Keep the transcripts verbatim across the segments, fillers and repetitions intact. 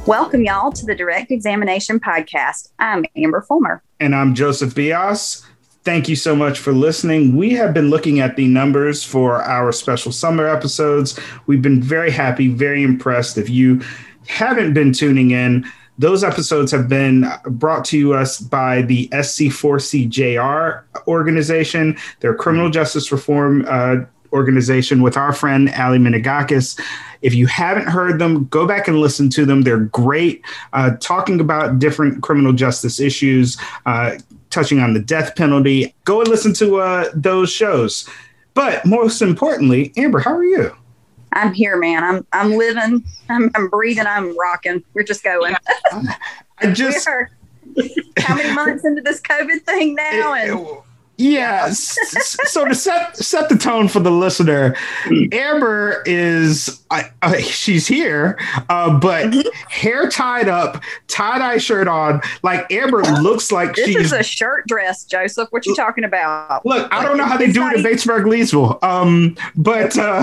Welcome, y'all, to the Direct Examination Podcast. I'm Amber Fulmer. And I'm Joseph Bias. Thank you so much for listening. We have been looking at the numbers for our special summer episodes. We've been very happy, very impressed. If you haven't been tuning in, those episodes have been brought to us by the S C four C J R organization, their criminal justice reform uh, organization, with our friend Ali Menegakis. If you haven't heard them, go back and listen to them. They're great, uh, talking about different criminal justice issues, uh, touching on the death penalty. Go and listen to uh, those shows. But most importantly, Amber, how are you? I'm here, man. I'm I'm living. I'm, I'm breathing. I'm rocking. We're just going. I just We're, how many months into this COVID thing now? It, and it, yeah. So to set set the tone for the listener, Amber is I, uh, she's here, uh, but mm-hmm. hair tied up, tie-dye shirt on. Like Amber looks like this she's is a shirt dress, Joseph. What you talking about? Look, I don't know how they do it in Batesburg, Leesville, um, but uh,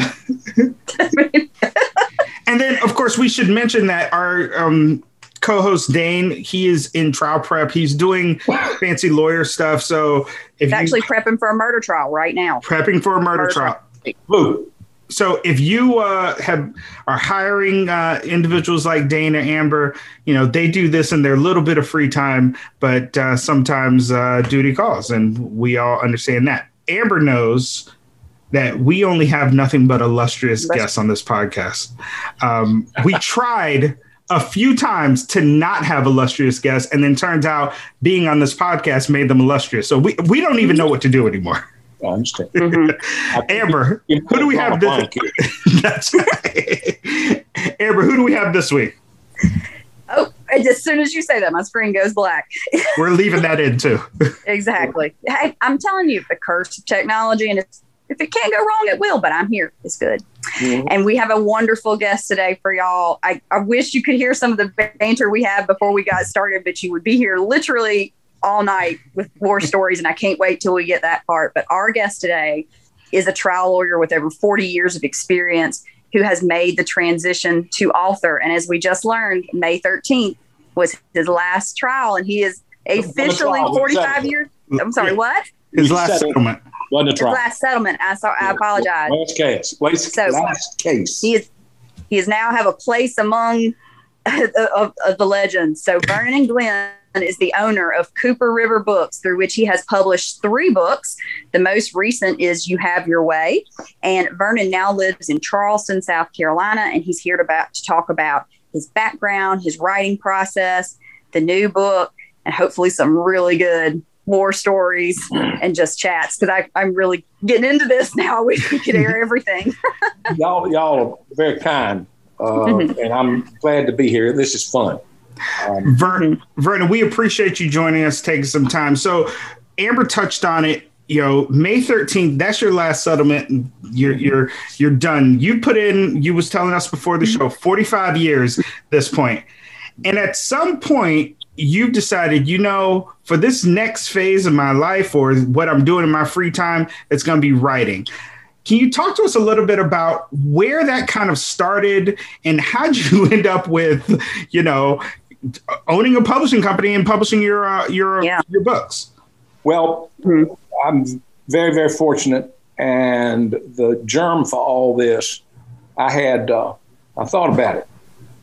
and then of course we should mention that our um, co-host Dane, he is in trial prep. He's doing fancy lawyer stuff. So if he's you, actually prepping for a murder trial right now. Prepping for a murder, murder trial. trial. So if you uh, have are hiring uh, individuals like Dane or Amber, you know, they do this in their little bit of free time, but uh, sometimes uh, duty calls, and we all understand that. Amber knows that we only have nothing but illustrious That's- guests on this podcast. Um, we tried a few times to not have illustrious guests, and then turns out being on this podcast made them illustrious. So we, we don't even know what to do anymore. I understand. Mm-hmm. Amber, who do we have this? That's right. Amber, who do we have this week? Oh, as soon as you say that, my screen goes black. We're leaving that in too. Exactly. Hey, I'm telling you, the curse of technology, and it's, if it can't go wrong, it will, but I'm here. It's good. Mm-hmm. And we have a wonderful guest today for y'all. I, I wish you could hear some of the banter we had before we got started, but you would be here literally all night with war stories, and I can't wait till we get that part. But our guest today is a trial lawyer with over forty years of experience who has made the transition to author. And as we just learned, May thirteenth was his last trial, and he is officially forty-five years. I'm sorry, what? His last settlement. Wasn't a His trial. last settlement. I saw. I apologize. Last case. Last, so, last case. He is. He is now have a place among of, of the legends. So Vernon Glenn is the owner of Cooper River Books, through which he has published three books. The most recent is You Have Your Way. And Vernon now lives in Charleston, South Carolina, and he's here to, about, to talk about his background, his writing process, the new book, and hopefully some really good war stories and just chats, because I'm really getting into this now. I wish we could air everything. y'all, y'all are very kind, uh, mm-hmm. and I'm glad to be here. This is fun. Um, Vernon, Vernon, we appreciate you joining us, taking some time. So Amber touched on it. You know, May thirteenth, that's your last settlement. And you're you're you're done. You put in, you was telling us before the show, forty-five years at this point. And at some point, you've decided, you know, for this next phase of my life or what I'm doing in my free time, it's going to be writing. Can you talk to us a little bit about where that kind of started and how'd you end up with, you know, owning a publishing company and publishing your uh, your yeah. your books? Well, I'm very, very fortunate. And the germ for all this, I had, uh, I thought about it.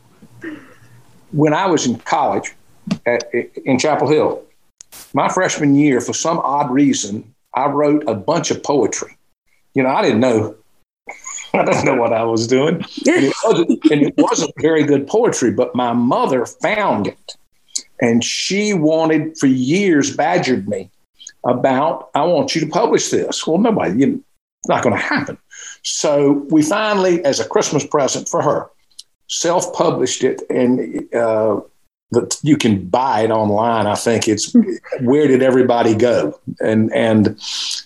When I was in college at, in Chapel Hill, my freshman year, for some odd reason, I wrote a bunch of poetry. You know, I didn't know, I didn't know what I was doing. And it wasn't, and it wasn't very good poetry, but my mother found it. And she wanted, for years, badgered me about, I want you to publish this. Well, nobody, you know, it's not going to happen. So we finally, as a Christmas present for her, self-published it, and uh, the, you can buy it online. I think it's Where Did Everybody Go? And and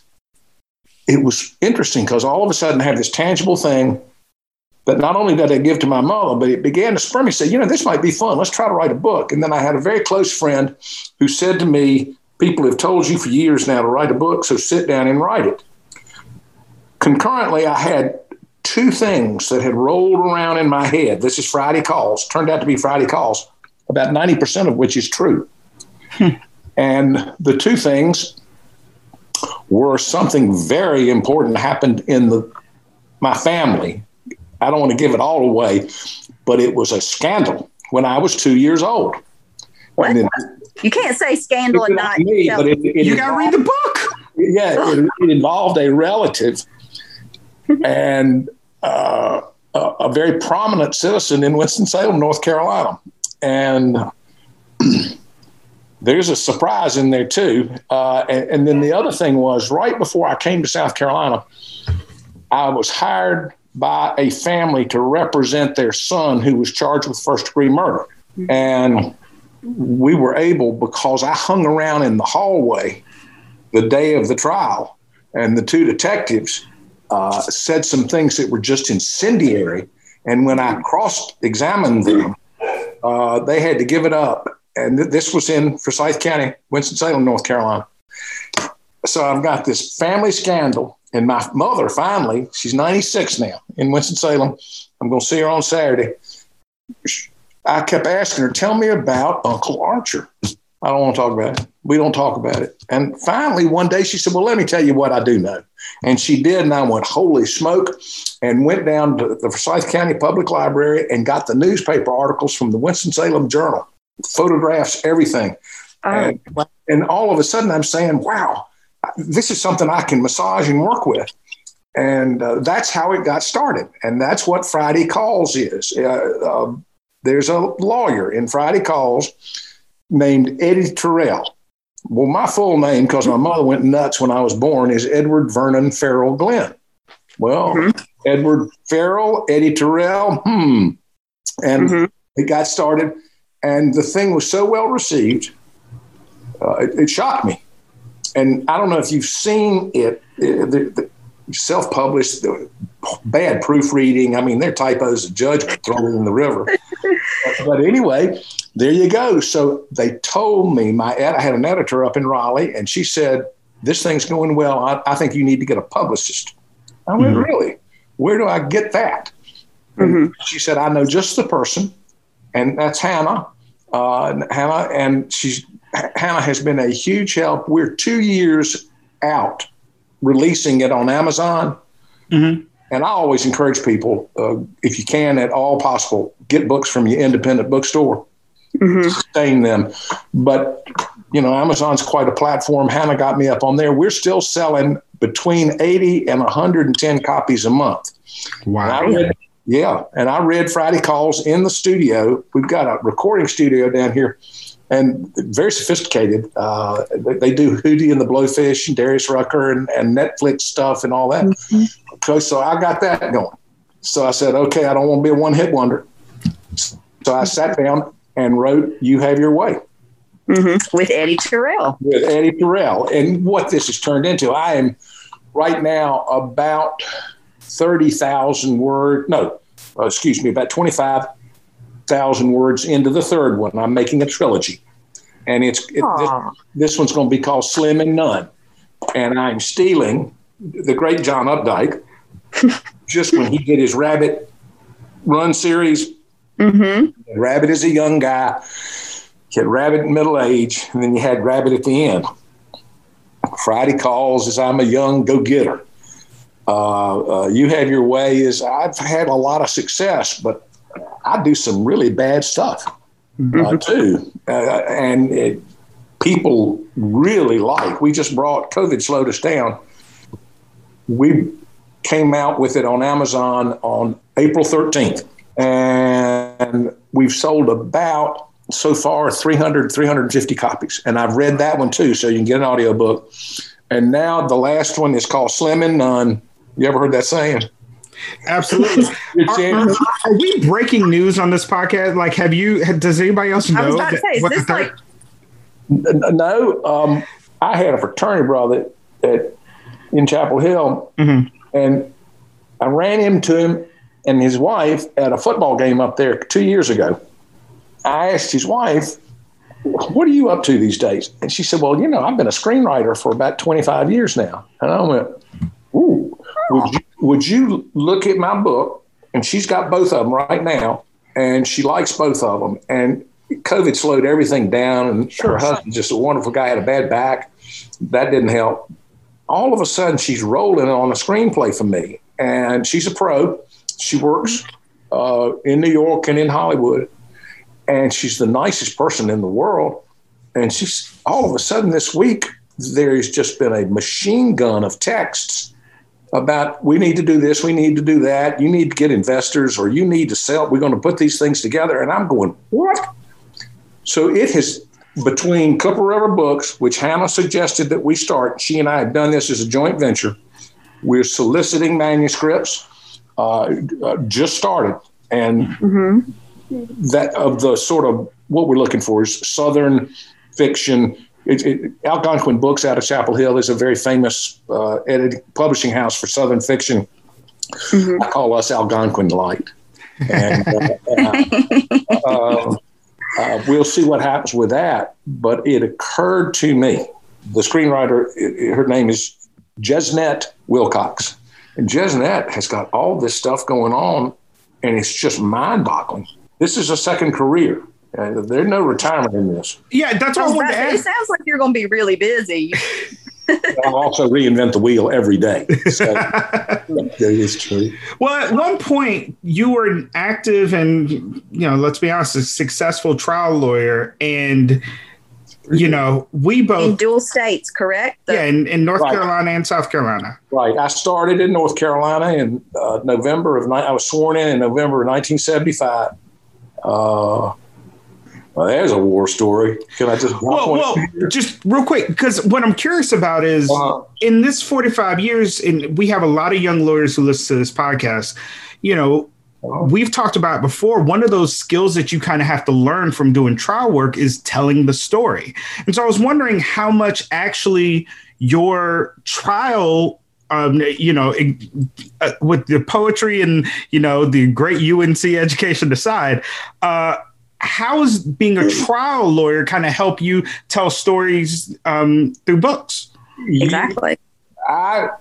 it was interesting because all of a sudden I have this tangible thing that not only did I give to my mother, but it began to spur me, say, you know, this might be fun. Let's try to write a book. And then I had a very close friend who said to me, people have told you for years now to write a book, so sit down and write it. Concurrently, I had two things that had rolled around in my head. This is Friday Calls, turned out to be Friday Calls, about ninety percent of which is true. Hmm. And the two things were something very important happened in the my family. I don't want to give it all away, but it was a scandal when I was two years old. What? Then, you can't say scandal and not me, but it, it you got to read the book. Yeah, it, it involved a relative and uh, a, a very prominent citizen in Winston-Salem, North Carolina. And there's a surprise in there, too. Uh, and, and then the other thing was, right before I came to South Carolina, I was hired by a family to represent their son who was charged with first-degree murder. And we were able, because I hung around in the hallway the day of the trial, and the two detectives uh, said some things that were just incendiary. And when I cross-examined them, uh, they had to give it up. And th- this was in Forsyth County, Winston-Salem, North Carolina. So I've got this family scandal. And my mother, finally, she's ninety-six now in Winston-Salem. I'm going to see her on Saturday. I kept asking her, tell me about Uncle Archer. I don't want to talk about it. We don't talk about it. And finally, one day she said, well, let me tell you what I do know. And she did. And I went, holy smoke, and went down to the Forsyth County Public Library and got the newspaper articles from the Winston-Salem Journal, photographs, everything. Oh. And, and all of a sudden I'm saying, wow, this is something I can massage and work with. And uh, that's how it got started. And that's what Friday Calls is. Uh, uh, there's a lawyer in Friday Calls named Eddie Terrell. Well, my full name, because my mother went nuts when I was born, is Edward Vernon Farrell Glenn. Well, mm-hmm. Edward Farrell, Eddie Terrell, hmm. And mm-hmm. it got started. And the thing was so well received, uh, it, it shocked me. And I don't know if you've seen it, the, the self-published, the bad proofreading. I mean, they're typos of judgment thrown in the river. but, but anyway, there you go. So they told me, my ed- I had an editor up in Raleigh, and she said, this thing's going well. I, I think you need to get a publicist. I went, mm-hmm. really? Where do I get that? Mm-hmm. She said, I know just the person, and that's Hannah. Uh, Hannah, and she's Hannah has been a huge help. We're two years out releasing it on Amazon. Mm-hmm. And I always encourage people, uh, if you can at all possible, get books from your independent bookstore, mm-hmm. sustain them. But, you know, Amazon's quite a platform. Hannah got me up on there. We're still selling between eighty and one hundred ten copies a month. Wow. And I read, yeah. And I read Friday Calls in the studio. We've got a recording studio down here. And very sophisticated. Uh, they do Hootie and the Blowfish and Darius Rucker and, and Netflix stuff and all that. Mm-hmm. Okay, so I got that going. So I said, okay, I don't want to be a one-hit wonder. So I sat down and wrote You Have Your Way. Mm-hmm. With Eddie Terrell. With Eddie Terrell. And what this has turned into, I am right now about thirty thousand words, no, uh, excuse me, about twenty-five thousand words into the third one. I'm making a trilogy, and it's it, this, this one's going to be called Slim and None. And I'm stealing the great John Updike just when he did his Rabbit Run series. Mm-hmm. Rabbit is a young guy. You had Rabbit in middle age, and then you had Rabbit at the end. Friday Calls is I'm a young go-getter. Uh, uh, You Have Your Way is I've had a lot of success, but I do some really bad stuff mm-hmm. uh, too. Uh, and it, people really like, we just brought, COVID slowed us down. We came out with it on Amazon on April thirteenth. And we've sold about, so far, three hundred, three hundred fifty copies. And I've read that one too, so you can get an audiobook. And now the last one is called Slim and None. You ever heard that saying? Absolutely. are, are, are we breaking news on this podcast? Like, have you, does anybody else know? I was about to say, is this like... No, um, I had a fraternity brother at, in Chapel Hill, mm-hmm. and I ran into him and his wife at a football game up there two years ago. I asked his wife, what are you up to these days? And she said, well, you know, I've been a screenwriter for about twenty-five years now. And I went, ooh, would you would you look at my book? And she's got both of them right now, and she likes both of them. And COVID slowed everything down, and sure, her husband's just a wonderful guy, had a bad back. That didn't help. All of a sudden, she's rolling on a screenplay for me, and she's a pro. She works uh, in New York and in Hollywood, and she's the nicest person in the world. And she's all of a sudden this week, there's just been a machine gun of texts about we need to do this, we need to do that, you need to get investors, or you need to sell. We're going to put these things together. And I'm going, what? So it has, between Cooper River Books, which Hannah suggested that we start, she and I have done this as a joint venture. We're soliciting manuscripts, uh, uh, just started. And mm-hmm. that of the sort of what we're looking for is Southern fiction. It, it, Algonquin Books out of Chapel Hill is a very famous uh, editing publishing house for Southern fiction. Mm-hmm. I call us Algonquin Light. And uh, uh, uh, uh, we'll see what happens with that. But it occurred to me, the screenwriter, it, her name is Jesnet Wilcox. And Jesnet has got all this stuff going on, and it's just mind-boggling. This is a second career. Uh, there's no retirement in this. Yeah, that's what I wanted to ask. It sounds like you're going to be really busy. I'll also reinvent the wheel every day. So that is true. Well, at one point, you were an active and, you know, let's be honest, a successful trial lawyer. And, you know, we both... In dual states, correct? The, yeah, in, in North right. Carolina and South Carolina. Right. I started in North Carolina in uh, November of... I was sworn in in November of nineteen seventy-five. Uh Well, there's a war story. Can I just well, well just real quick, because what I'm curious about is uh, in this forty-five years, and we have a lot of young lawyers who listen to this podcast. You know, uh, we've talked about before. One of those skills that you kind of have to learn from doing trial work is telling the story. And so I was wondering how much actually your trial. Um, you know, uh, with the poetry and you know the great U N C education aside. Uh, How is being a trial lawyer kind of help you tell stories um, through books? Exactly. I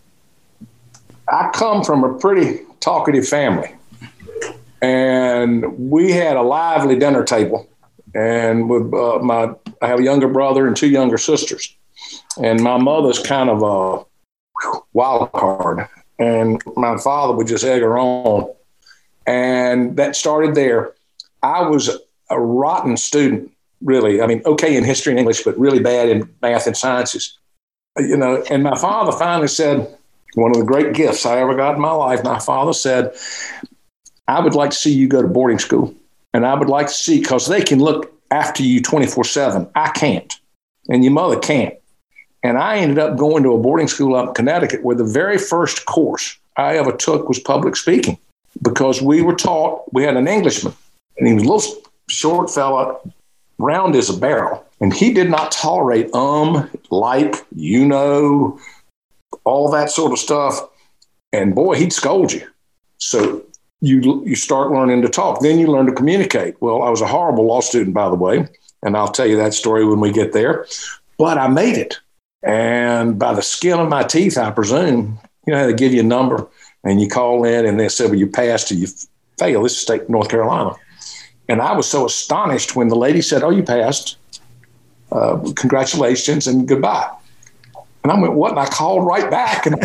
I come from a pretty talkative family, and we had a lively dinner table. And with uh, my, I have a younger brother and two younger sisters, and my mother's kind of a wild card, and my father would just egg her on, and that started there. I was a rotten student, really. I mean, okay in history and English, but really bad in math and sciences. You know, and my father finally said, one of the great gifts I ever got in my life, my father said, I would like to see you go to boarding school. And I would like to see, because they can look after you twenty-four seven. I can't. And your mother can't. And I ended up going to a boarding school up in Connecticut where the very first course I ever took was public speaking, because we were taught, we had an Englishman. And he was a little short fella, round as a barrel. And he did not tolerate um, like, you know, all that sort of stuff. And boy, he'd scold you. So you you start learning to talk. Then you learn to communicate. Well, I was a horrible law student, by the way. And I'll tell you that story when we get there. But I made it. And by the skin of my teeth, I presume, you know how they give you a number and you call in and they say, well, you passed or you failed. This is state North Carolina. And I was so astonished when the lady said, oh, you passed. Uh, congratulations and goodbye. And I went, what? And I called right back. And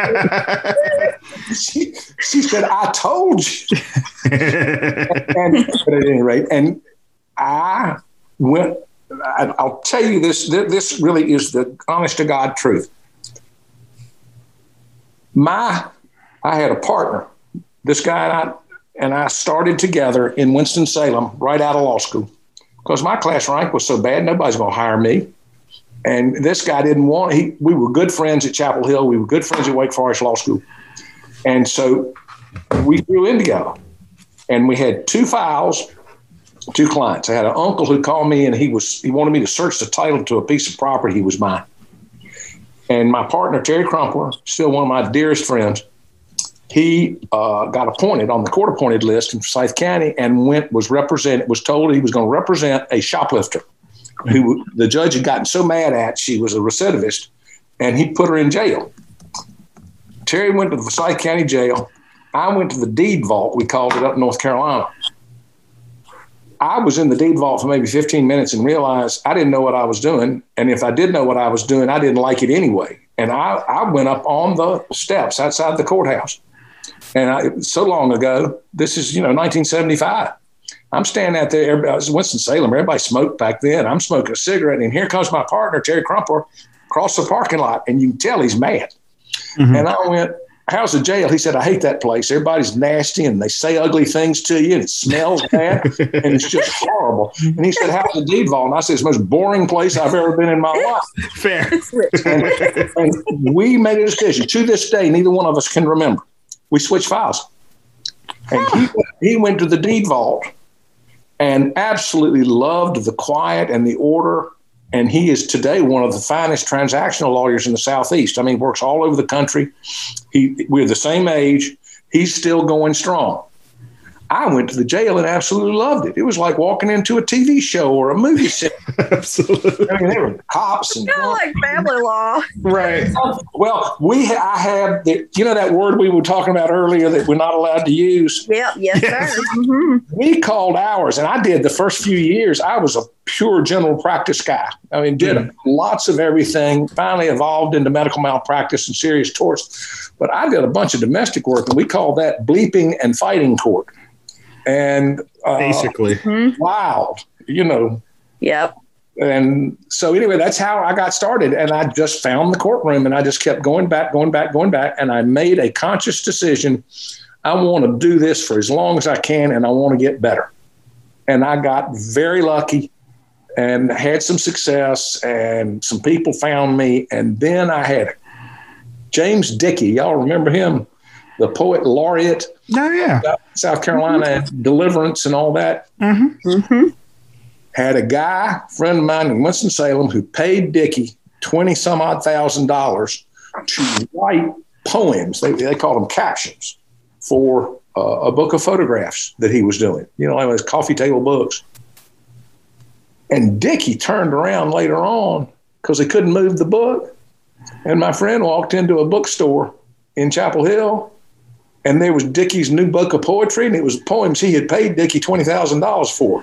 she, she said, I told you. and, but at any rate, and I went, I, I'll tell you this, this really is the honest to God truth. My, I had a partner, this guy and I, and I started together in Winston-Salem right out of law school because my class rank was so bad, nobody's going to hire me. And this guy didn't want, he, we were good friends at Chapel Hill. We were good friends at Wake Forest Law School. And so we grew in together. And we had two files, two clients. I had an uncle who called me and he was he wanted me to search the title to a piece of property he was buying. And my partner, Terry Crumpler, still one of my dearest friends, he uh, got appointed on the court-appointed list in Forsyth County and went was represented was told he was going to represent a shoplifter who the judge had gotten so mad at she was a recidivist, and he put her in jail. Terry went to the Forsyth County Jail. I went to the deed vault, we called it, up in North Carolina. I was in the deed vault for maybe fifteen minutes and realized I didn't know what I was doing. And if I did know what I was doing, I didn't like it anyway. And I, I went up on the steps outside the courthouse. And I, so long ago, this is, you know, nineteen seventy-five. I'm standing out there. Everybody, I was in Winston-Salem. Everybody smoked back then. I'm smoking a cigarette. And here comes my partner, Terry Crumpler, across the parking lot. And you can tell he's mad. Mm-hmm. And I went, how's the jail? He said, I hate that place. Everybody's nasty and they say ugly things to you and it smells bad and it's just horrible. And he said, how's the deed vault? And I said, it's the most boring place I've ever been in my life. Fair. And, and we made a decision. To this day, neither one of us can remember. We switched files. And he, he went to the deed vault and absolutely loved the quiet and the order. And he is today one of the finest transactional lawyers in the Southeast. I mean, works all over the country. He, we're the same age. He's still going strong. I went to the jail and absolutely loved it. It was like walking into a T V show or a movie set. Absolutely. I mean, there were cops and kind of like family law, right? Well, we ha- I have the, you know that word we were talking about earlier that we're not allowed to use. Yeah, yes, yes. sir. Mm-hmm. We called ours, and I did the first few years. I was a pure general practice guy. I mean, did mm. lots of everything. Finally, evolved into medical malpractice and serious torts. But I did a bunch of domestic work, and we called that bleeping and fighting court. And uh, basically wild, you know. Yep. And so anyway, that's how I got started. And I just found the courtroom and I just kept going back, going back, going back. And I made a conscious decision. I want to do this for as long as I can and I want to get better. And I got very lucky and had some success and some people found me. And then I had James Dickey. Y'all remember him? The poet laureate. Oh, yeah. South Carolina, mm-hmm. Deliverance and all that. Mm-hmm. Mm-hmm. Had a guy, friend of mine in Winston-Salem, who paid Dickey twenty some odd thousand dollars to write poems. They, they called them captions for uh, a book of photographs that he was doing, you know, like those coffee table books. And Dickey turned around later on because he couldn't move the book. And my friend walked into a bookstore in Chapel Hill. And there was Dickey's new book of poetry, and it was poems he had paid Dickey twenty thousand dollars for.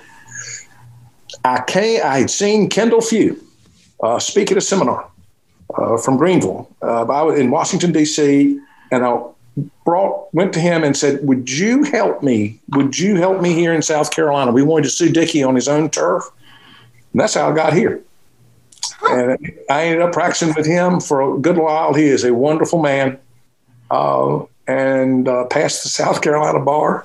I came, I had seen Kendall Few uh, speak at a seminar uh, from Greenville. Uh, I was in Washington, D C, and I brought, went to him and said, would you help me? Would you help me here in South Carolina? We wanted to sue Dickey on his own turf. And that's how I got here. And I ended up practicing with him for a good while. He is a wonderful man. Uh, and uh, passed the South Carolina bar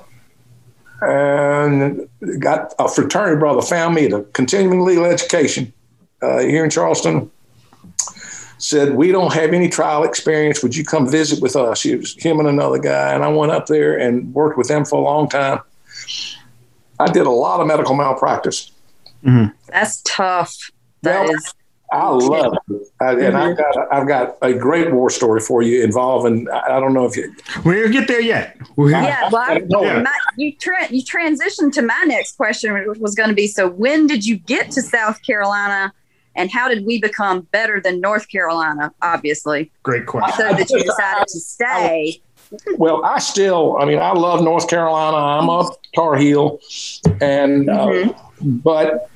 and got a fraternity brother, found me at a continuing legal education uh, here in Charleston, said, we don't have any trial experience. Would you come visit with us? It was him and another guy. And I went up there and worked with them for a long time. I did a lot of medical malpractice. Mm-hmm. That's tough. That well, is. I love it. I, and mm-hmm. I've got I've got a great war story for you involving, I don't know if you. We didn't get there yet. We're yeah, well, I, yeah. My, you, tra- you transitioned to my next question, which was going to be, so when did you get to South Carolina and how did we become better than North Carolina, obviously? Great question. So that you decided to stay. Well, I still, I mean, I love North Carolina. I'm a Tar Heel. And, mm-hmm. uh, but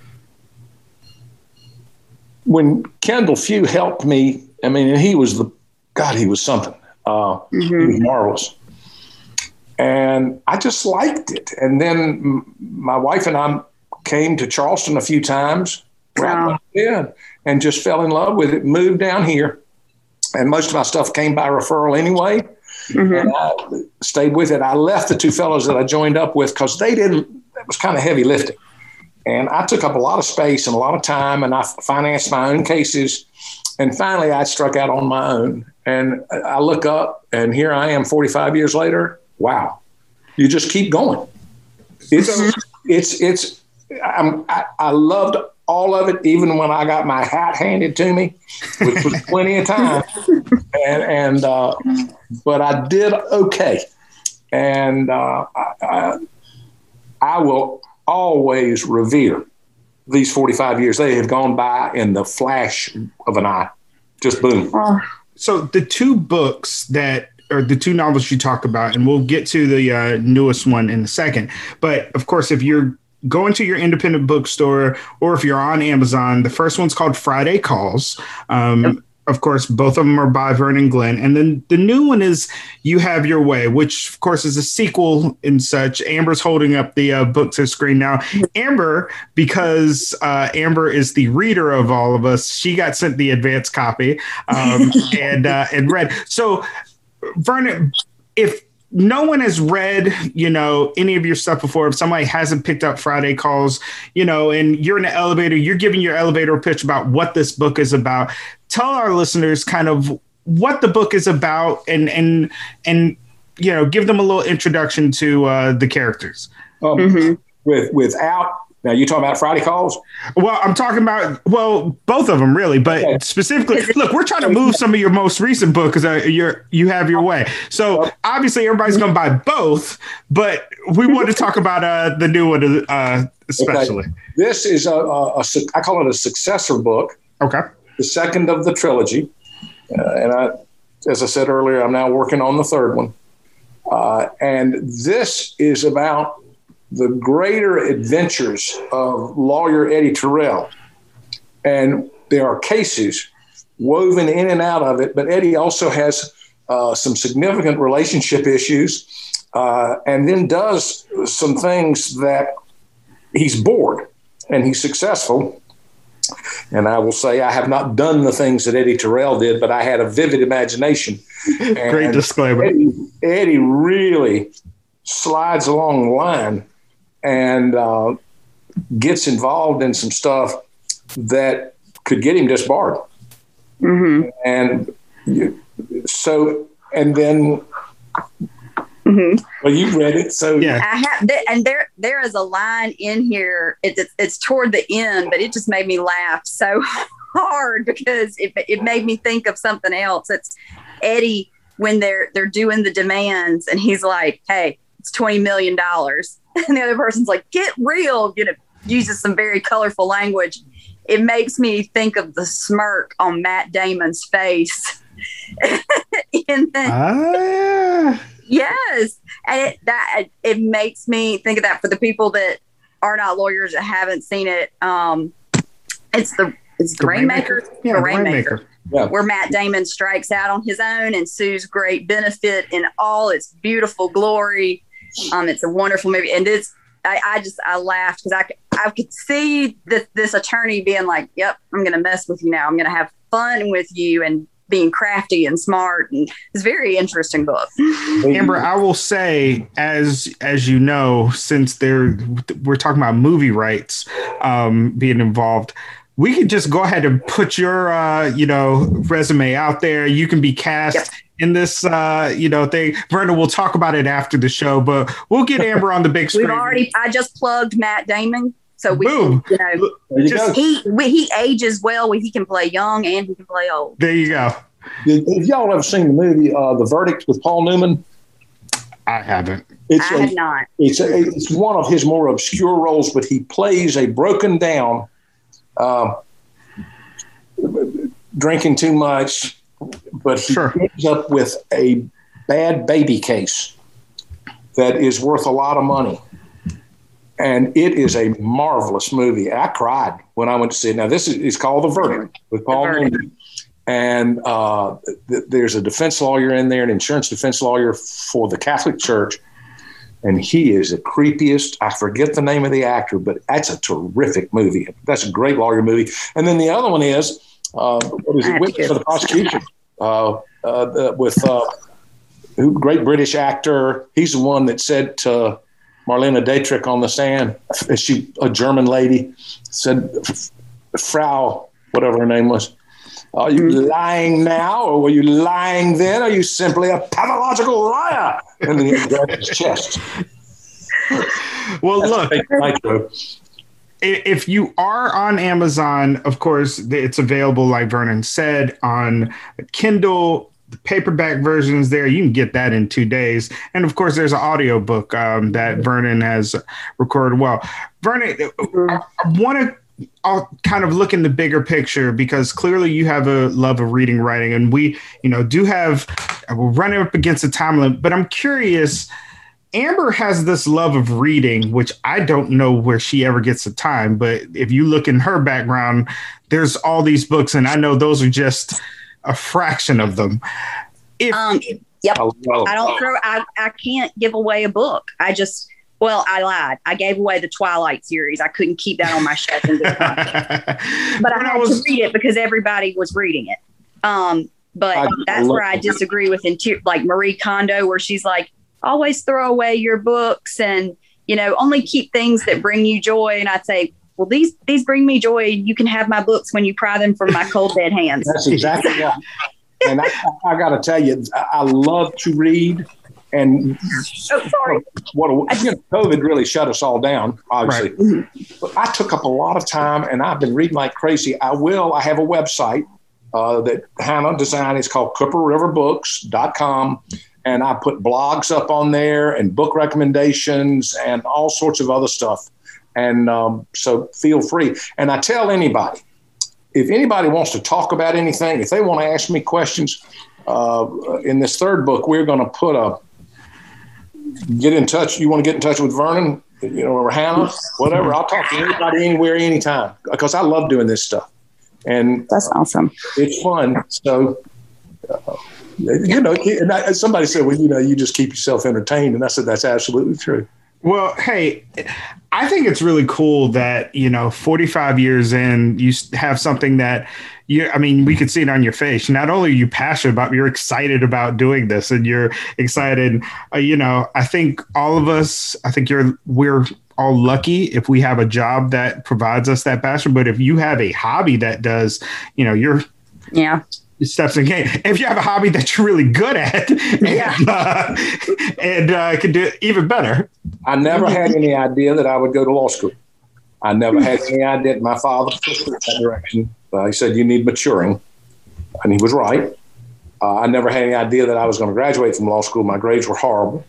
when Kendall Few helped me, I mean, he was the, God, he was something. Uh, mm-hmm. He was marvelous. And I just liked it. And then m- my wife and I came to Charleston a few times wow. in, and just fell in love with it, moved down here. And most of my stuff came by referral anyway. Mm-hmm. And I stayed with it. I left the two fellows that I joined up with because they didn't, it was kind of heavy lifting. And I took up a lot of space and a lot of time, and I financed my own cases. And finally, I struck out on my own. And I look up, and here I am forty-five years later. Wow. You just keep going. It's, it's, it's, I'm, I, I loved all of it, even when I got my hat handed to me, which was plenty of time. And, and uh, but I did okay. And uh, I, I, I will always revere these forty-five years. They have gone by in the flash of an eye. Just boom. So the two books that or the two novels you talk about, and we'll get to the uh, newest one in a second. But of course, if you're going to your independent bookstore or if you're on Amazon, the first one's called Friday Calls. Um, yep. Of course, both of them are by Vernon Glenn. And then the new one is You Have Your Way, which, of course, is a sequel and such. Amber's holding up the uh, book to the screen now. Amber, because uh, Amber is the reader of all of us, she got sent the advanced copy um, and uh, and read. So, Vernon, if no one has read, you know, any of your stuff before, if somebody hasn't picked up Friday Calls, you know, and you're in the elevator, you're giving your elevator pitch about what this book is about. Tell our listeners kind of what the book is about and, and, and, you know, give them a little introduction to uh, the characters. Um, mm-hmm. With, without, now you talking about Friday Calls? Well, I'm talking about, well, both of them really, but okay. Specifically, look, we're trying to move some of your most recent book because uh, you're, you have your way. So obviously everybody's going to buy both, but we want to talk about uh, the new one uh, especially. Okay. This is a, a, a, I call it a successor book. Okay. The second of the trilogy. Uh, and I, as I said earlier, I'm now working on the third one. Uh, and this is about the greater adventures of lawyer Eddie Terrell. And there are cases woven in and out of it, but Eddie also has uh, some significant relationship issues uh, and then does some things that he's bored and he's successful. And I will say I have not done the things that Eddie Terrell did, but I had a vivid imagination. Great disclaimer. Eddie, Eddie really slides along the line and uh, gets involved in some stuff that could get him disbarred. Mm-hmm. And you, so, and then, mm-hmm. well, you read it, so yeah. I have, and there, there is a line in here. It's, it's, it's toward the end, but it just made me laugh so hard because it, it made me think of something else. It's Eddie when they're they're doing the demands, and he's like, "Hey, it's twenty million dollars," and the other person's like, "Get real," you know, uses some very colorful language. It makes me think of the smirk on Matt Damon's face. in the, ah. Yes, and it, that it makes me think of that for the people that are not lawyers that haven't seen it. Um, it's the it's the, the Rainmaker, Rainmaker. Yeah, the Rainmaker. Rainmaker. Yeah. Where Matt Damon strikes out on his own and sues great benefit in all its beautiful glory. Um, it's a wonderful movie, and it's. I, I just I laughed because I, I could see this this attorney being like, "Yep, I'm going to mess with you now. I'm going to have fun with you and being crafty and smart." And it's a very interesting book. Amber, I will say, as as you know, since they're we're talking about movie rights um, being involved, we can just go ahead and put your uh, you know resume out there. You can be cast. Yep. In this, uh, you know, thing. Vernon, we'll talk about it after the show, but we'll get Amber on the big screen. We've already, I just plugged Matt Damon. So we, Boom. you know, just, he, we, he ages well. He can play young and he can play old. There you go. Have y'all ever seen the movie, uh, The Verdict with Paul Newman? I haven't. It's I a, have not. It's, a, it's one of his more obscure roles, but he plays a broken down, uh, drinking too much, but he sure. ends up with a bad baby case that is worth a lot of money. And it is a marvelous movie. I cried when I went to see it. Now, this is it's called The Verdict with Paul Newman. And uh, th- there's a defense lawyer in there, an insurance defense lawyer for the Catholic Church. And he is the creepiest. I forget the name of the actor, but that's a terrific movie. That's a great lawyer movie. And then the other one is, Uh, what is it? Witness for the prosecution uh, uh, with uh, great British actor. He's the one that said to Marlene Dietrich on the stand, she a German lady, said, Frau, whatever her name was, are you mm-hmm. lying now or were you lying then? Are you simply a pathological liar? And then he grabbed his chest. Well, That's look. If you are on Amazon, of course, it's available, like Vernon said, on Kindle, the paperback versions there. You can get that in two days. And, of course, there's an audiobook um, that Vernon has recorded well. Vernon, I want to I'll kind of look in the bigger picture because clearly you have a love of reading, writing, and we, you know, do have we're running up against a time limit, but I'm curious. Amber has this love of reading, which I don't know where she ever gets the time. But if you look in her background, there's all these books, and I know those are just a fraction of them. If, um, yep. I don't throw. I, I can't give away a book. I just. Well, I lied. I gave away the Twilight series. I couldn't keep that on my shelf in good conscience. But I had I was, to read it because everybody was reading it. Um, but I, that's I where I disagree with inter- like Marie Kondo, where she's like, always throw away your books and, you know, only keep things that bring you joy. And I'd say, well, these these bring me joy. You can have my books when you pry them from my cold dead hands. That's exactly right. And I, I got to tell you, I love to read. And oh, sorry. What a, you know, COVID really shut us all down, obviously. Right. Mm-hmm. But I took up a lot of time, and I've been reading like crazy. I will. I have a website uh, that Hannah designed. It's called Cooper River Books dot com. And I put blogs up on there and book recommendations and all sorts of other stuff. And um, so feel free. And I tell anybody, if anybody wants to talk about anything, if they want to ask me questions, uh, in this third book, we're going to put a, get in touch. You want to get in touch with Vernon, you know, or Hannah, whatever. I'll talk to anybody, anywhere, anytime, because I love doing this stuff. And that's awesome. It's fun. So, uh, you know, and I, somebody said, well, you know, you just keep yourself entertained. And I said, that's absolutely true. Well, hey, I think it's really cool that, you know, forty-five years in, you have something that you, I mean, we could see it on your face. Not only are you passionate about, you're excited about doing this and you're excited. Uh, you know, I think all of us, I think you're, we're all lucky if we have a job that provides us that passion. But if you have a hobby that does, you know, you're, yeah. steps in the game. If you have a hobby that you're really good at, yeah. and, uh, and uh, can do it even better. I never had any idea that I would go to law school. I never had any idea. My father pushed me in that direction. Uh, he said, you need maturing. And he was right. Uh, I never had any idea that I was going to graduate from law school. My grades were horrible.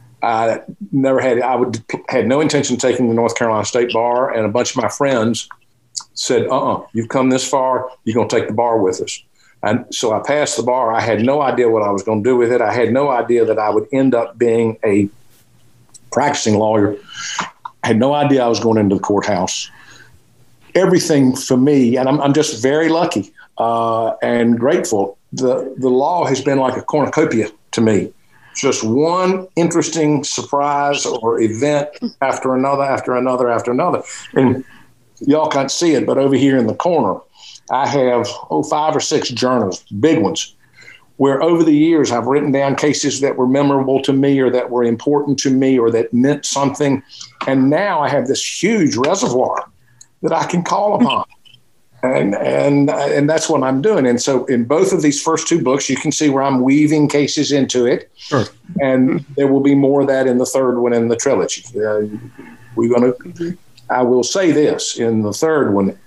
I never had, I would had no intention of taking the North Carolina State Bar. And a bunch of my friends said, uh-uh, you've come this far. You're going to take the bar with us. And so I passed the bar. I had no idea what I was going to do with it. I had no idea that I would end up being a practicing lawyer. I had no idea I was going into the courthouse. Everything for me, and I'm, I'm just very lucky uh, and grateful. The, the law has been like a cornucopia to me. Just one interesting surprise or event after another, after another, after another. And y'all can't see it, but over here in the corner, I have, oh, five or six journals, big ones, where over the years I've written down cases that were memorable to me or that were important to me or that meant something. And now I have this huge reservoir that I can call upon. And and and that's what I'm doing. And so in both of these first two books, you can see where I'm weaving cases into it. Sure. And there will be more of that in the third one in the trilogy. Uh, we're going to, I will say this, in the third one,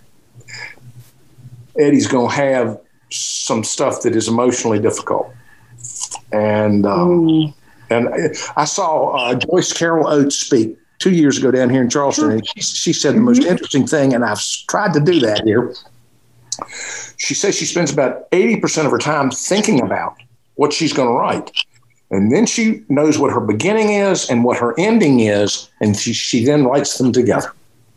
Eddie's going to have some stuff that is emotionally difficult. And um, mm. and I saw uh, Joyce Carol Oates speak two years ago down here in Charleston. And she, she said the most interesting thing, and I've tried to do that here. She says she spends about eighty percent of her time thinking about what she's going to write. And then she knows what her beginning is and what her ending is, and she, she then writes them together.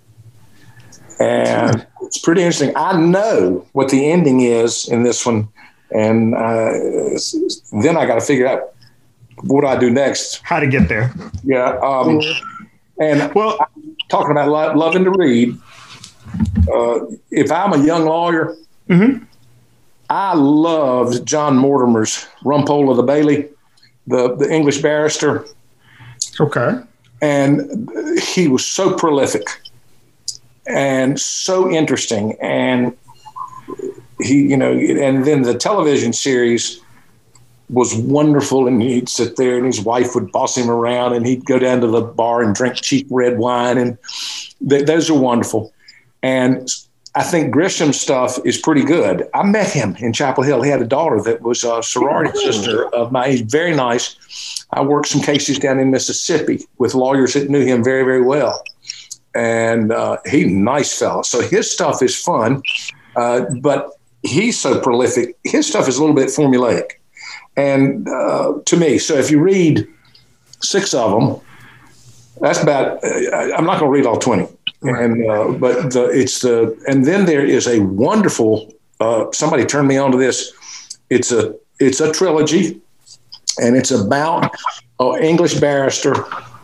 And it's pretty interesting. I know what the ending is in this one, and uh, then I got to figure out what do I do next. How to get there. Yeah. Um, and well, talking about lo- loving to read, uh, if I'm a young lawyer, mm-hmm. I loved John Mortimer's Rumpole of the Bailey, the, the English barrister. Okay. And he was so prolific and so interesting. And he, you know, and then the television series was wonderful. And he'd sit there and his wife would boss him around and he'd go down to the bar and drink cheap red wine. And th- those are wonderful. And I think Grisham's stuff is pretty good. I met him in Chapel Hill. He had a daughter that was a sorority sister of mine. He's very nice. I worked some cases down in Mississippi with lawyers that knew him very, very well. And uh, he's a nice fellow. So his stuff is fun, uh, but he's so prolific. His stuff is a little bit formulaic. And uh, to me, so if you read six of them, that's about, uh, I'm not going to read all twenty. And, uh, but the, it's the, and then there is a wonderful, uh, somebody turned me on to this. It's a, it's a trilogy, and it's about an English barrister,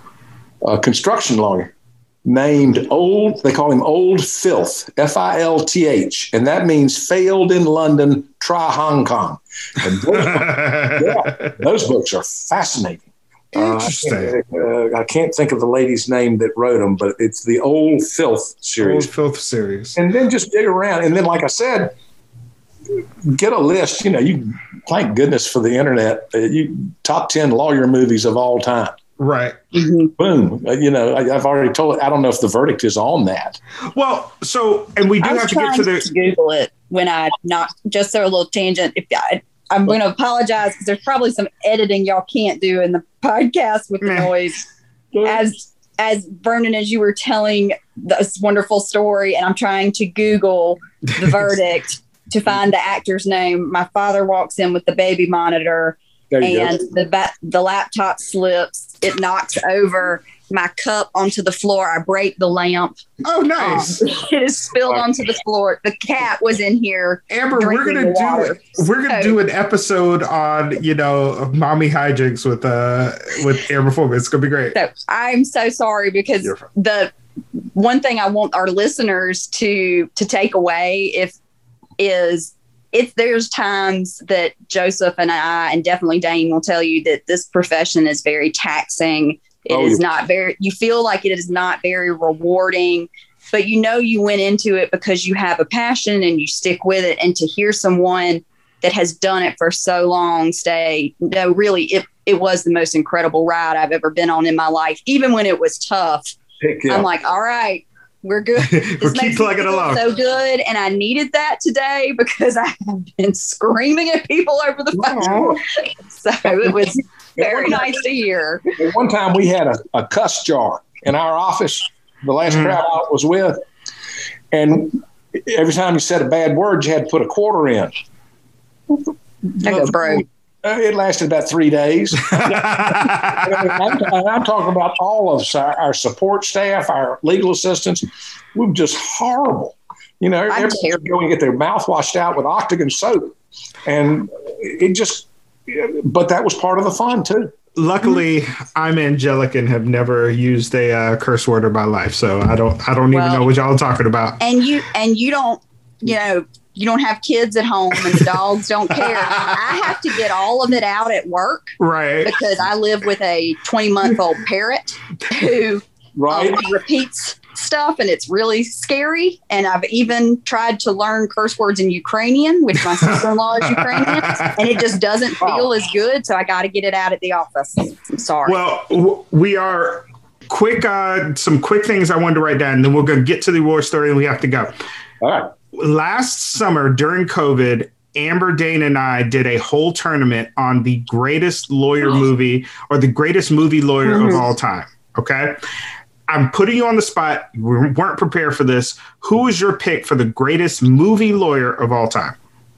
a construction lawyer named Old, they call him Old Filth, F I L T H. And that means failed in London, try Hong Kong. And those, yeah, those books are fascinating. Interesting. Uh, I, can't, uh, I can't think of the lady's name that wrote them, but it's the Old Filth series. Old Filth series. And then just dig around. And then, like I said, get a list. You know, you thank goodness for the internet. Uh, you top ten lawyer movies of all time. Right. Mm-hmm. Boom. Uh, you know, I, I've already told it. I don't know if the verdict is on that. Well, so, and we do have to get to the. To Google it when I not just a little tangent. If I, I'm going to apologize because there's probably some editing y'all can't do in the podcast with the Meh. noise. As as Vernon, as you were telling this wonderful story, and I'm trying to Google the verdict to find the actor's name. My father walks in with the baby monitor, and the ba- the laptop slips. It knocks over my cup onto the floor. I break the lamp. Oh, nice. Um, it is spilled onto the floor. The cat was in here. Amber, we're gonna do we're gonna do an episode on, you know, mommy hijinks with uh with Amber Foreman. It's gonna be great. So I'm so sorry because the one thing I want our listeners to to take away if is if there's times that Joseph and I, and definitely Dane will tell you that this profession is very taxing. It oh, is yeah. not very, you feel like it is not very rewarding, but you know, you went into it because you have a passion and you stick with it. And to hear someone that has done it for so long say, no, really, it, it was the most incredible ride I've ever been on in my life. Even when it was tough, yeah. I'm like, all right, we're good. We'll keep plugging along. So good. And I needed that today because I have been screaming at people over the phone. So it was very nice to hear. At one time we had a, a cuss jar in our office, the last mm. crowd I was with. And every time you said a bad word, you had to put a quarter in. I go, bro. Uh, it lasted about three days. I'm, I'm talking about all of us, our, our support staff, our legal assistants. We were just horrible. You know, everybody's going to get their mouth washed out with Octagon soap. And it just, but that was part of the fun too. Luckily, I'm angelic and have never used a uh, curse word in my life. So I don't, I don't well, even know what y'all are talking about. And you, and you don't, you know, you don't have kids at home and the dogs don't care. I have to get all of it out at work. Right. Because I live with a twenty month old parrot who right. um, repeats stuff and it's really scary. And I've even tried to learn curse words in Ukrainian, which my sister-in-law is Ukrainian, and it just doesn't feel wow. as good. So I got to get it out at the office. I'm sorry. Well, w- we are quick, uh, some quick things I wanted to write down, and then we're going to get to the war story and we have to go. All right. Last summer during COVID, Amber, Dane, and I did a whole tournament on the greatest lawyer movie or the greatest movie lawyer mm-hmm. of all time. Okay. I'm putting you on the spot. We weren't prepared for this. Who is your pick for the greatest movie lawyer of all time?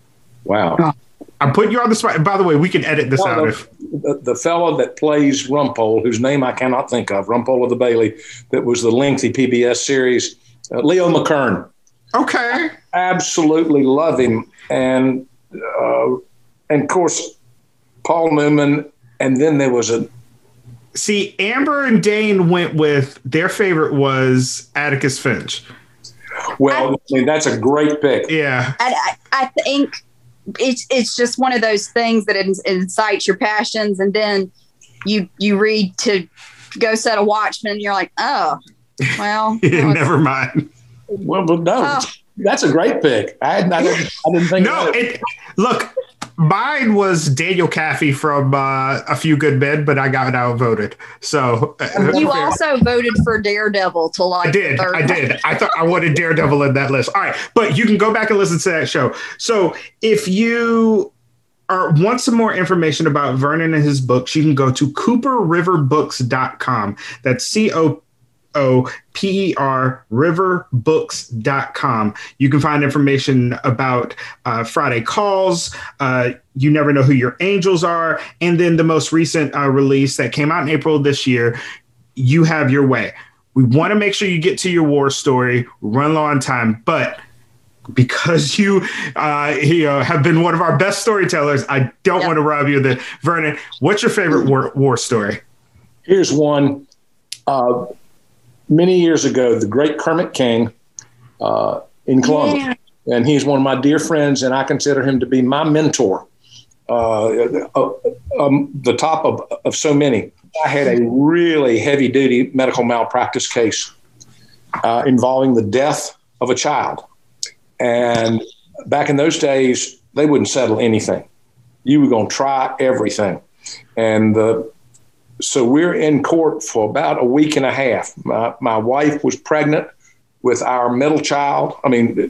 Wow. I'm putting you on the spot. By the way, we can edit this well, out. The, if the, the fellow that plays Rumpole, whose name I cannot think of, Rumpole of the Bailey, that was the lengthy P B S series, uh, Leo McKern. Okay. I absolutely love him. And, uh, and of course, Paul Newman. And then there was a. See, Amber and Dane went with their favorite was Atticus Finch. Well, I, I mean, that's a great pick. Yeah. I, I, I think it's it's just one of those things that incites your passions. And then you you read to go set a Watchman and you're like, oh, well. yeah, never mind. Well, but no, oh. that's a great pick. I, I, didn't, I didn't think no, of it. it. Look, mine was Daniel Caffey from uh, A Few Good Men, but I got outvoted. So uh, you also voted for Daredevil to like. I did. I one. did. I thought I wanted Daredevil in that list. All right, but you can go back and listen to that show. So if you are want some more information about Vernon and his books, you can go to cooper river books dot com. That's C O. O P E R, river books dot com. You can find information about uh, Friday calls, uh, You Never Know Who Your Angels Are, and then the most recent uh, release that came out in April of this year, You Have Your Way. We want to make sure you get to your war story, run low on time, but because you, uh, you know, have been one of our best storytellers, I don't yep. want to rob you of the Vernon. What's your favorite war, war story? Here's one. Uh, many years ago, the great Kermit King uh, in Columbia, yeah. and he's one of my dear friends, and I consider him to be my mentor. Uh, uh, um, the top of, of so many. I had a really heavy-duty medical malpractice case uh, involving the death of a child. And back in those days, they wouldn't settle anything. You were going to try everything. And uh, so we're in court for about a week and a half. My, my wife was pregnant with our middle child. I mean,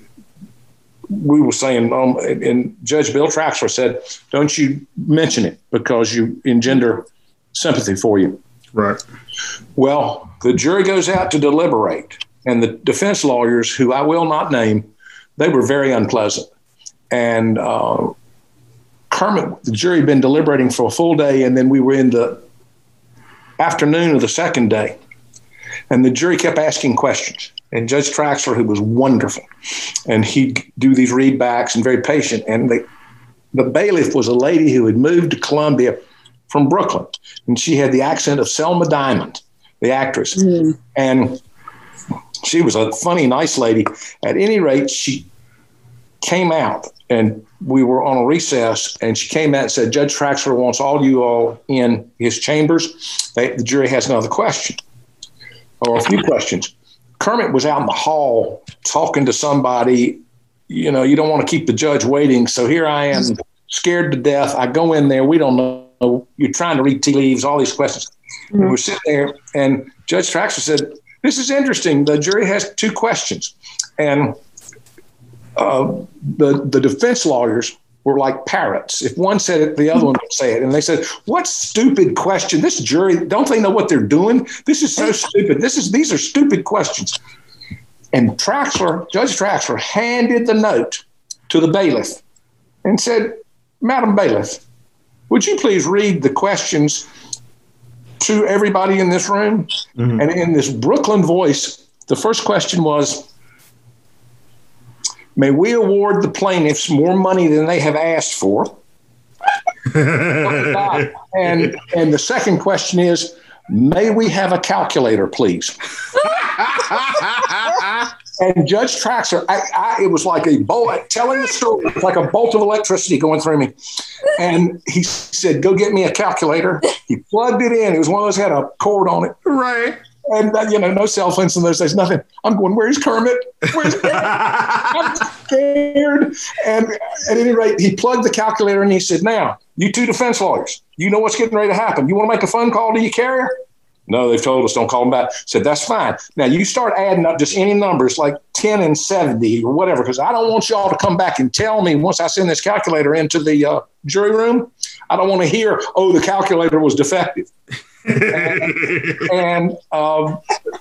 we were saying, um, and Judge Bill Traxler said, don't you mention it because you engender sympathy for you. Right. Well, the jury goes out to deliberate, and the defense lawyers, who I will not name, they were very unpleasant. And uh, Kermit, the jury had been deliberating for a full day, and then we were in the afternoon of the second day. And the jury kept asking questions. And Judge Traxler, who was wonderful, and he'd do these readbacks and very patient. And the, the bailiff was a lady who had moved to Columbia from Brooklyn. And she had the accent of Selma Diamond, the actress. Mm. And she was a funny, nice lady. At any rate, she came out, and we were on a recess, and she came out and said, Judge Traxler wants all you all in his chambers. They, the jury has another question, or a few questions. Kermit was out in the hall talking to somebody. You know, you don't want to keep the judge waiting. So here I am, scared to death. I go in there. We don't know. You're trying to read tea leaves, all these questions. Mm-hmm. And we're sitting there, and Judge Traxler said, this is interesting. The jury has two questions. And uh, the, the defense lawyers were like parrots. If one said it, the other one would say it. And they said, what stupid question? This jury, don't they know what they're doing? This is so stupid. This is These are stupid questions. And Traxler, Judge Traxler handed the note to the bailiff and said, Madam Bailiff, would you please read the questions to everybody in this room? Mm-hmm. And in this Brooklyn voice, the first question was, may we award the plaintiffs more money than they have asked for? and and the second question is, may we have a calculator, please? And Judge Traxler, I, I, it was like a bolt, telling the story, it was like a bolt of electricity going through me. And he said, go get me a calculator. He plugged it in. It was one of those that had a cord on it. Right. And, uh, you know, no cell phones in those days, nothing. I'm going, where's Kermit? Where's Kermit? I'm scared. And at any rate, he plugged the calculator and he said, now, you two defense lawyers, you know what's getting ready to happen. You want to make a phone call to your carrier? No, they've told us don't call them back. Said, that's fine. Now, you start adding up just any numbers like ten and seventy or whatever, because I don't want y'all to come back and tell me once I send this calculator into the uh, jury room, I don't want to hear, oh, the calculator was defective. and and um,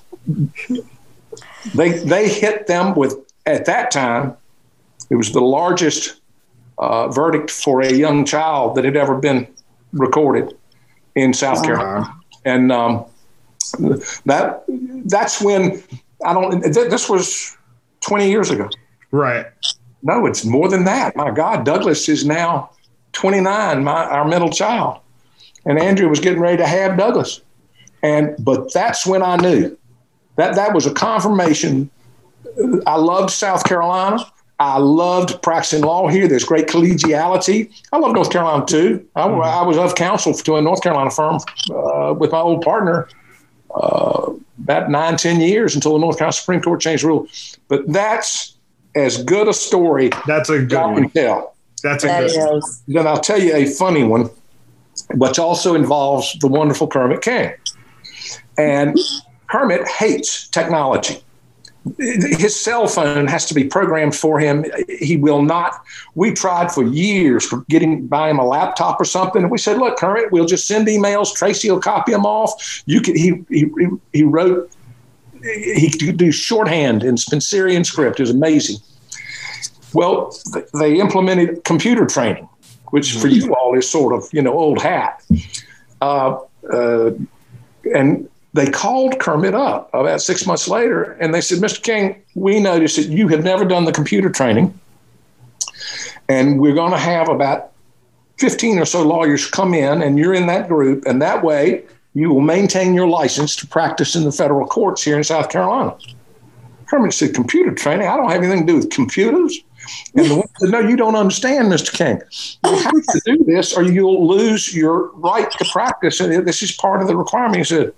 they they hit them with, at that time, it was the largest uh, verdict for a young child that had ever been recorded in South Carolina. And um, that that's when, I don't, th- this was twenty years ago. Right. No, it's more than that. My God, Douglas is now twenty-nine, my our middle child. And Andrea was getting ready to have Douglas. And but that's when I knew. That that was a confirmation. I loved South Carolina. I loved practicing law here. There's great collegiality. I love North Carolina, too. I, mm-hmm. I was of counsel to a North Carolina firm uh, with my old partner uh, about nine, ten years until the North Carolina Supreme Court changed the rule. But that's as good a story that's a good I can tell. That's a that good one. Then I'll tell you a funny one, which also involves the wonderful Kermit King. And Kermit hates technology. His cell phone has to be programmed for him. He will not. We tried for years to get him, buy him a laptop or something. And we said, look, Kermit, we'll just send emails. Tracy will copy them off. You can, he, he, he wrote he could do shorthand in Spencerian script. It was amazing. Well, they implemented computer training, which for you all is sort of, you know, old hat. Uh, uh, and they called Kermit up about six months later, and they said, Mister King, we noticed that you have never done the computer training, and we're going to have about fifteen or so lawyers come in, and you're in that group, and that way you will maintain your license to practice in the federal courts here in South Carolina. Kermit said, computer training? I don't have anything to do with computers. And the one said, no, you don't understand, Mister King. You have to do this or you'll lose your right to practice. And this is part of the requirement. He said,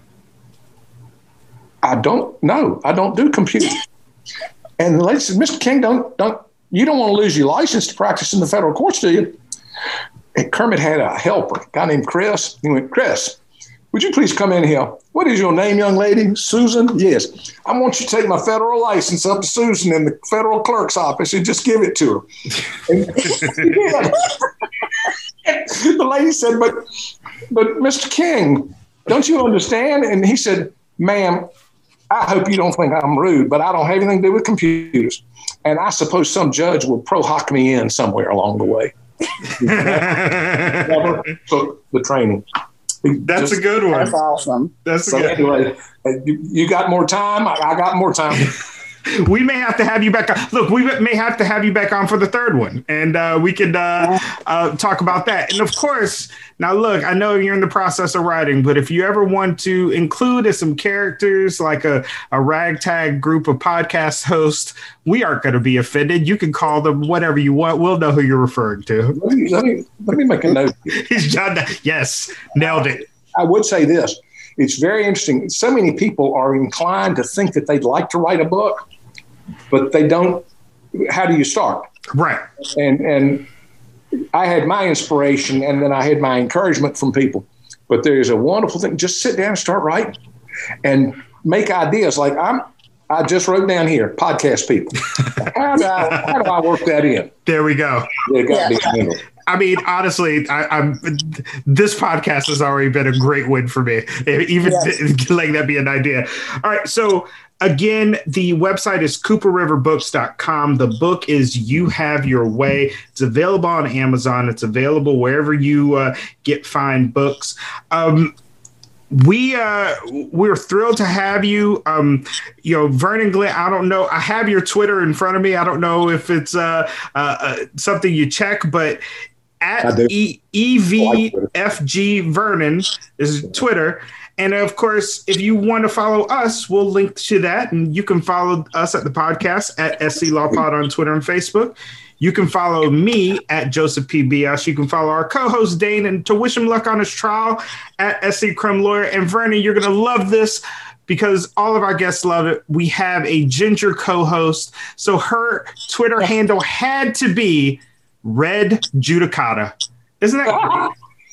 I don't know. I don't do computers. And the lady said, Mister King, don't, don't, you don't want to lose your license to practice in the federal courts, do you? And Kermit had a helper, a guy named Chris. He went, Chris, would you please come in here? What is your name, young lady? Susan? Yes. I want you to take my federal license up to Susan in the federal clerk's office and just give it to her. And the lady said, but, but Mister King, don't you understand? And he said, ma'am, I hope you don't think I'm rude, but I don't have anything to do with computers. And I suppose some judge will pro-hock me in somewhere along the way. Never took the training. That's Just, a good one. That's awesome. That's a so good anyway, you, you got more time. I, I got more time. We may have to have you back on. Look, we may have to have you back on for the third one, and uh, we could uh, uh, talk about that. And of course, now look, I know you're in the process of writing, but if you ever want to include as some characters like a, a ragtag group of podcast hosts, we aren't going to be offended. You can call them whatever you want. We'll know who you're referring to. Let me, let me, let me make a note. He's John. Yes, nailed it. I would say this. It's very interesting. So many people are inclined to think that they'd like to write a book, but they don't. How do you start? Right. And and I had my inspiration, and then I had my encouragement from people. But there is a wonderful thing. Just sit down and start writing, and make ideas. Like I'm. I just wrote down here, podcast people. How do I, how do I work that in? There we go. It got to be handled. I mean, honestly, I, I'm. This podcast has already been a great win for me. Even yes. letting that be an idea. All right, so again, the website is cooper river books dot com. The book is You Have Your Way. It's available on Amazon. It's available wherever you uh, get fine books. Um, We uh we're thrilled to have you. Um, you know, Vernon Glenn. I don't know. I have your Twitter in front of me. I don't know if it's uh, uh, uh something you check, but at E V F G Vernon is Twitter. And of course, if you want to follow us, we'll link to that, and you can follow us at the podcast at S C Law Pod on Twitter and Facebook. You can follow me at Joseph P. Bias. You can follow our co-host Dane, and to wish him luck on his trial at S C Crum Lawyer. And Vernon, you're going to love this because all of our guests love it. We have a ginger co-host, so her Twitter handle had to be Red Judicata. Isn't that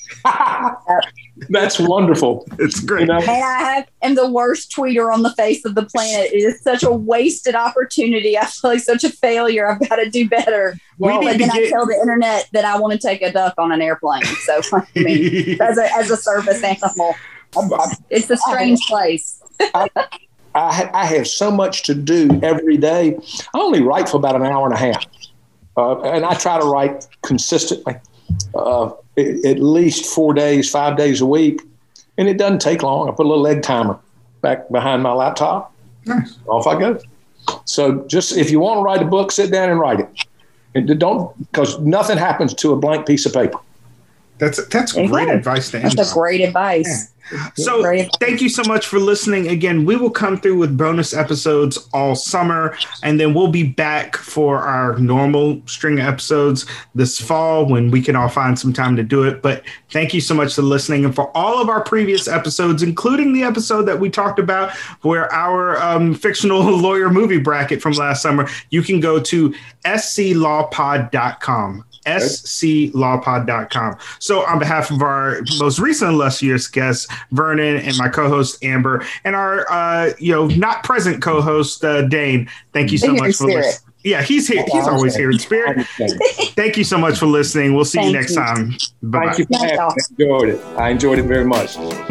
great? That's wonderful. It's great. You know? And I have, am the worst tweeter on the face of the planet. It is such a wasted opportunity. I feel like such a failure. I've got to do better. We well, need but to then get... I tell the internet that I want to take a duck on an airplane. So, I mean, as a as a service animal, it's a strange place. I, I, I have so much to do every day. I only write for about an hour and a half, uh, and I try to write consistently. Uh, at least four days, five days a week. And it doesn't take long. I put a little egg timer back behind my laptop. Nice. Off I go. So just if you want to write a book, sit down and write it. And don't, because nothing happens to a blank piece of paper. That's that's great go. advice to end That's a great advice. Yeah. So thank you so much for listening. Again, we will come through with bonus episodes all summer, and then we'll be back for our normal string of episodes this fall when we can all find some time to do it. But thank you so much for listening. And for all of our previous episodes, including the episode that we talked about where our um, fictional lawyer movie bracket from last summer, you can go to S C law pod dot com. S C law pod dot com. So on behalf of our most recent illustrious guests, Vernon, and my co-host Amber, and our uh, you know not present co-host uh, Dane, thank you so much for listening. Yeah, he's here. He's always here in spirit. Thank you so much for listening. We'll see you next time. Bye-bye. Thank you for having me. I enjoyed it. I enjoyed it very much.